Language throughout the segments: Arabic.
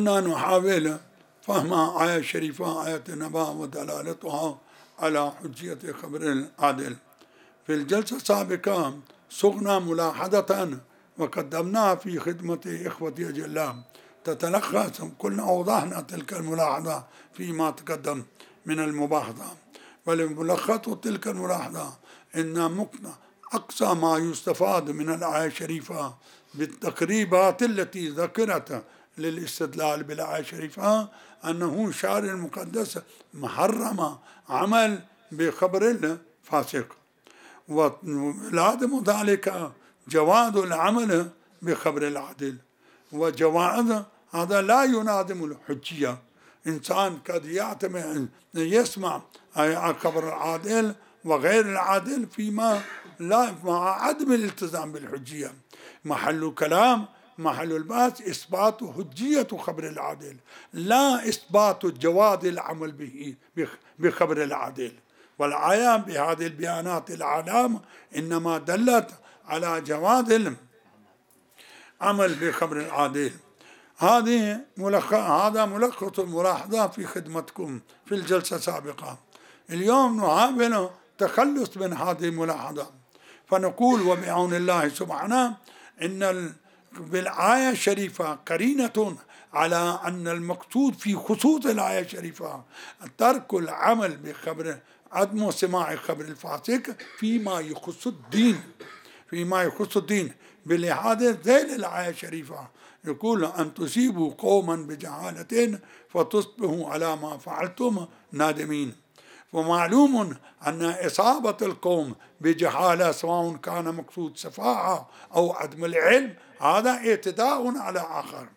كنا نحاول فهم آية شريفة آية النبأ ودلالتها على حجية خبر العادل. في الجلسة السابقة صغنا ملاحظة وقدمناها في خدمة إخوتي أجلاء تتلخص، كلنا أوضحنا تلك الملاحظة فيما تقدم من المباحثة. ولملخص تلك الملاحظة إن أقصى ما يستفاد من الآية الشريفة بالتقريبات التي ذكرت للاستدلال بالآية الشريفة أنه شارع المقدس محرم عمل بخبر الفاسق، ولازم ذلك جواز العمل بخبر العادل، وجواز هذا لا ينادم الحجية. إنسان قد يسمع خبر العادل وغير العادل فيما لا مع عدم الالتزام بالحجية. محل كلام محل البحث إثبات حجية خبر العادل، لا إثبات جواز العمل به بخبر العادل. والآية بهذه البيانات العلام إنما دلت على جواز العمل بخبر العادل. هذا ملخص الملاحظة في خدمتكم في الجلسة السابقة. اليوم نحاول تخلص من هذه الملاحظة، فنقول وبعون الله سبحانه إن بالآية الشريفة قرينة على أن المقصود في خصوص الآية الشريفة ترك العمل بخبر، عدم سماع خبر الفاسق فيما يخص الدين. بلهذا ذيل الآية الشريفة يقول أن تصيبوا قوما بجهالة فتصبحوا على ما فعلتم نادمين. ومعلوم أن إصابة القوم بجهالة سواء كان مقصود سفاهة أو عدم العلم هذا اعتداء على آخر،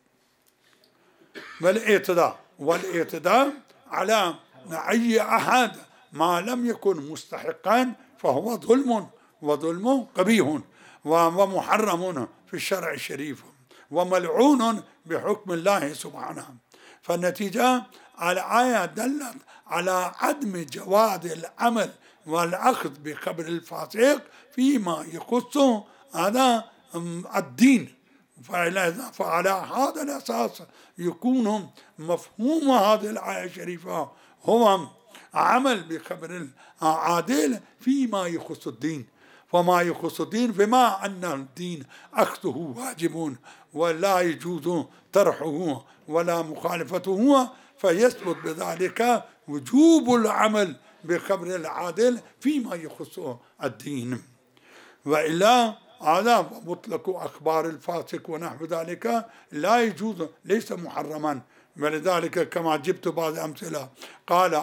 والاعتداء على أي أحد ما لم يكن مستحقا فهو ظلم، وظلم قبيح ومحرم في الشرع الشريف وملعون بحكم الله سبحانه. فالنتيجة الآية دلت على عدم جواز العمل والأخذ بخبر الفاسق فيما يخص هذا الدين. فعلى هذا الأساس يكون مفهوم هذه الآية الشريفة هو عمل بخبر العادل فيما يخص الدين. وما يخص الدين بما أن الدين أخذه واجب ولا يجوز طرحه ولا مخالفته، فيثبت بذلك وجوب العمل بخبر العادل فيما يخص الدين. وإلا هذا مطلق أخبار الفاسق ونحو ذلك لا يجوز، ليس محرما. ولذلك كما جبت بعض أمثلة قال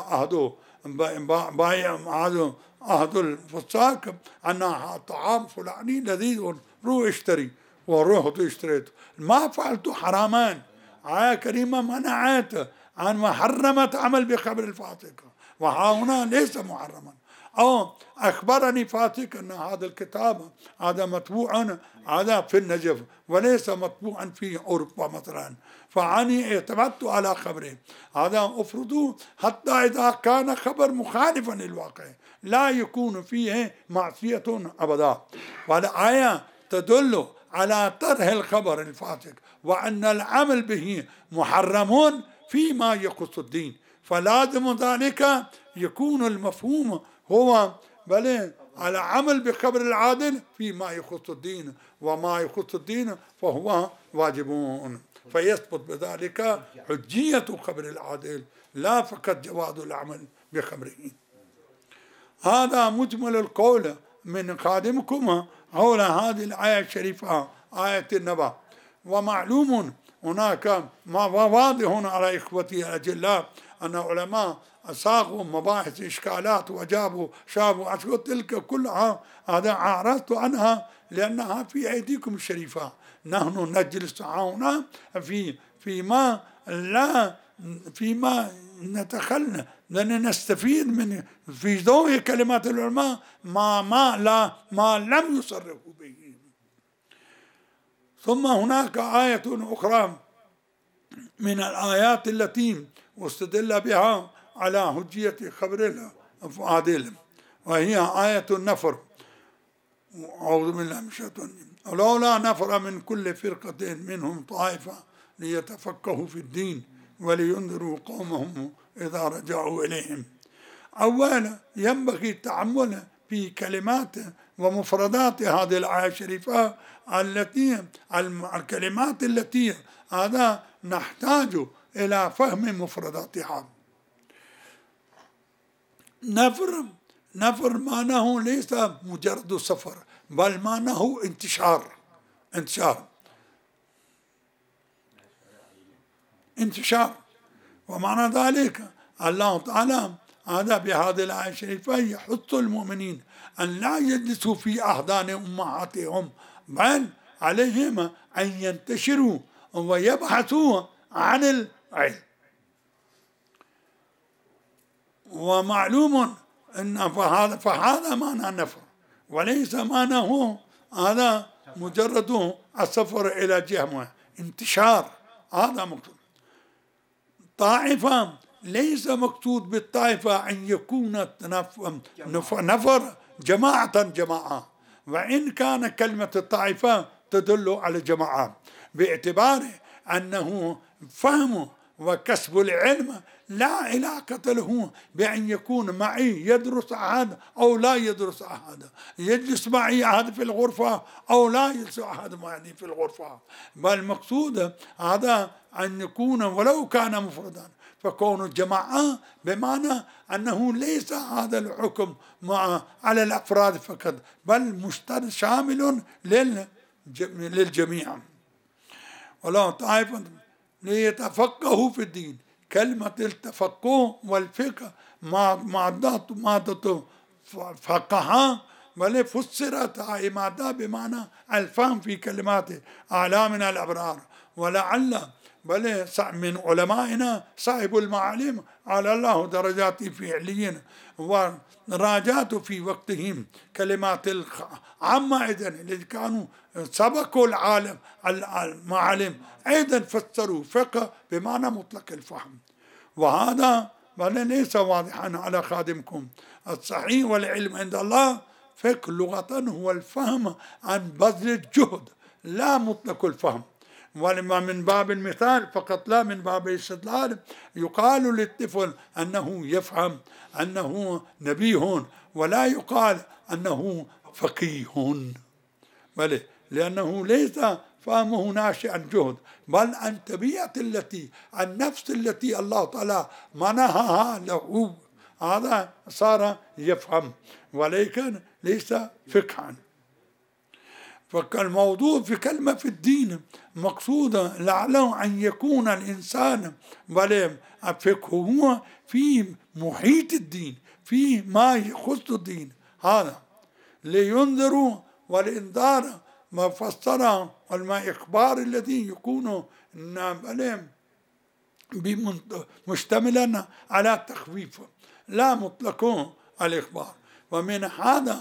أحد الفساق أن طعام فلاني لذيذ روح اشتري، ورحت اشتريت ما فعلت حرامان. آية كريمة منعت عن محرمة عمل بخبر الفاسق، وها هنا ليس محرما. أو أخبرني فاسق أن هذا الكتاب هذا مطبوع هذا في النجف وليس مطبوعا في أوروبا مثلا، فعني اعتمدت على خبره. هذا أفرض حتى إذا كان خبر مخالفا للواقع لا يكون فيه معصية أبدا. والآية تدل على طرح الخبر الفاسق وأن العمل به محرم فيما يخص الدين، فلازم ذلك يكون المفهوم هو بل على عمل بخبر العادل فيما يخص الدين، وما يخص الدين فهو واجب، فيثبت بذلك حجية خبر العادل لا فقط جواز العمل بخبره. هذا مجمل القول من خادمكم حول هذه الآية الشريفة آية النبأ. ومعلوم هناك ما واضح على إخوتي الأجلاء أن علماء صاغوا مباحث إشكالات وجابوا شابوا أشكال تلك كلها هذا عرضت عنها لأنها في أيديكم الشريفة. نحن نجلس هنا فيما نتخلى لأن نستفيد من في ضوء كلمات العلماء ما لم يصرفوا به. ثم هناك آية أخرى من الآيات التي استدل بها على حجية خبر العادل، وهي آية النفر. أعوذ بالله من الشيطان الرجيم. ولولا نفر من كل فرقة منهم طائفة ليتفقهوا في الدين ولينذروا قومهم إذا رجعوا إليهم. أولا ينبغي التأمل في كلمات ومفردات هذه الآية الشريفة الكلمات التي هذا نحتاج إلى فهم مفرداتها. نفر معناه ليس مجرد سفر، بل معناه انتشار. ومعنى ذلك الله تعالى هذا بهذه الآية الشريفة يحث المؤمنين أن لا يجلسوا في أحضان أمهاتهم، بل عليهم أن ينتشروا ويبحثوا عن العلم. ومعلوم أن فهذا معنى النفر، وليس معناه هذا مجرد السفر إلى جهة، انتشار. هذا مقصود. طائفة ليس مقصود بالطائفة أن يكون نفر جماعة، وإن كان كلمة الطائفة تدل على جماعة، باعتبار أنه فهم وكسب العلم لا علاقة له بأن يكون معي يدرس أحد أو لا يدرس أحد، يجلس معي أحد في الغرفة أو لا يجلس أحد معي في الغرفة، بل المقصود هذا أن يكون ولو كان مفردا، فكون الجماعة بمعنى أنه ليس هذا الحكم على الأفراد فقط، بل شامل للجميع. ولا طائفة ليتفقهوا في الدين. كلمة التفقه والفقه مادة فقه، بل فسرت مادة بمعنى الفهم في كلمات أعلامنا الأبرار، ولعل بل من علمائنا صاحب المعالم على الله درجات في عليين ودرجات في وقتهم كلمات عامة إذن الذي كانوا سبقوا المعالم أيضا فسروا فقه بمعنى مطلق الفهم. وهذا بل ليس واضحا على خادمكم. الصحيح والعلم عند الله فقه لغة هو الفهم عن بذل الجهد لا مطلق الفهم. ولما من باب المثال فقط لا من باب الاستدلال يقال للطفل أنه يفهم أنه نبيه، ولا يقال أنه فقيه، بل لأنه ليس فهمه ناشئ عن جهد، بل عن طبيعة النفس التي الله تعالى منحها له، هذا صار يفهم، ولكن ليس فقها. فالموضوع في كلمة في الدين مقصودة لعله أن يكون الإنسان فقهه في محيط الدين، في ما يخص الدين، هذا لينذروا والإنذار ما فسر والما إخبار الذي يكون مشتملا على التخويف لا مطلق الإخبار. ومن هذا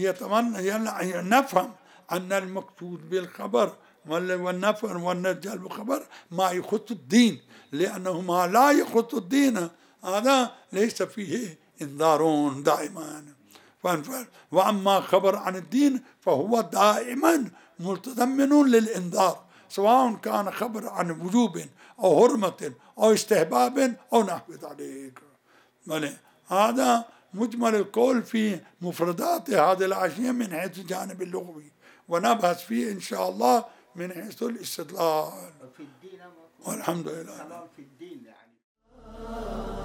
نفهم أن المقصود بالخبر والنفر والنجال بالخبر ما يخص الدين، لأنه ما لا يخص الدين هذا ليس فيه إنذار دائما. وأما خبر عن الدين فهو دائما متضمن للإنذار، سواء كان خبر عن وجوب أو حرمة أو استحباب أو نحو ذلك. هذا مجمل القول في مفردات هذه الأشياء من حيث الجانب اللغوي، ونبحث فيه إن شاء الله من حيث الاستدلال. والحمد لله.